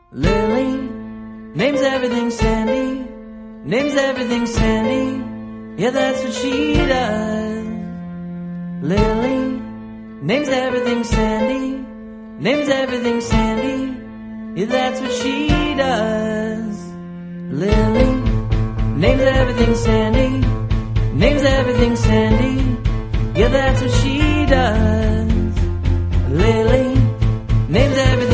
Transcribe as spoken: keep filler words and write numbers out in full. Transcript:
Lily names everything Sandy, names everything Sandy. Yeah, that's what she does. Lily names everything Sandy, names everything Sandy. Yeah, that's what she does. Lily names everything Sandy, names everything Sandy. Yeah, that's what she does. Lily names everything